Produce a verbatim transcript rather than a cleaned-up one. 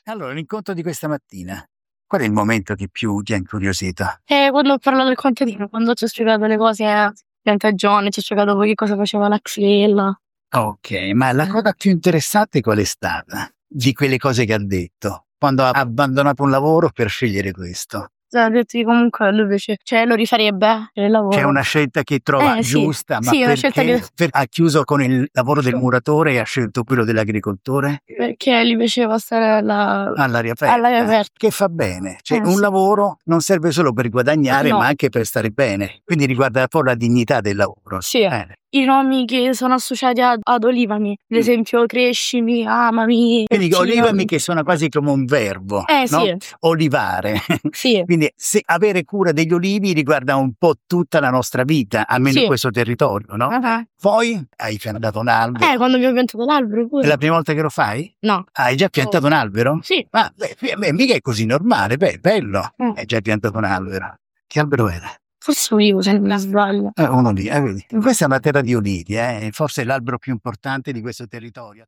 Allora, l'incontro di questa mattina, qual è il momento che più ti ha incuriosito? Eh, quando ho parlato del contadino, quando ci ho spiegato le cose a piantagione, ci ho spiegato poi che cosa faceva la xylella. Ok, ma la cosa più interessante qual è stata di quelle cose che ha detto? Quando ha abbandonato un lavoro per scegliere questo. Cioè, ha detto che comunque a lui piace, cioè lo rifarebbe il lavoro. C'è una scelta che trova Eh, sì. giusta, ma Sì, una scelta perché che- per- ha chiuso con il lavoro del muratore e ha scelto quello dell'agricoltore? Perché gli piaceva stare alla... All'aria aperta, All'aria aperta. che fa bene. Cioè, Eh, un sì. lavoro non serve solo per guadagnare, No. ma anche per stare bene. Quindi riguarda un po' la dignità del lavoro. Sì. Eh. I nomi che sono associati ad, ad Olivami, ad Mm. esempio crescimi, amami. Quindi percino. olivami che suona quasi come un verbo, Eh, no? sì. Olivare. Sì. Quindi se avere cura degli olivi riguarda un po' tutta la nostra vita, almeno Sì. in questo territorio, no? Ah, Poi hai piantato un albero. Eh, quando abbiamo piantato l'albero È pure. la prima volta che lo fai? No. Ah, hai già piantato un albero? Sì. Ma beh, beh, mica è così normale, beh, bello. Mm. Hai già piantato un albero. Che albero era? Forse olivo, se non mi sbaglio. Eh, uno lì, eh, vedi. Questa è una terra di olivi, eh? Forse è l'albero più importante di questo territorio.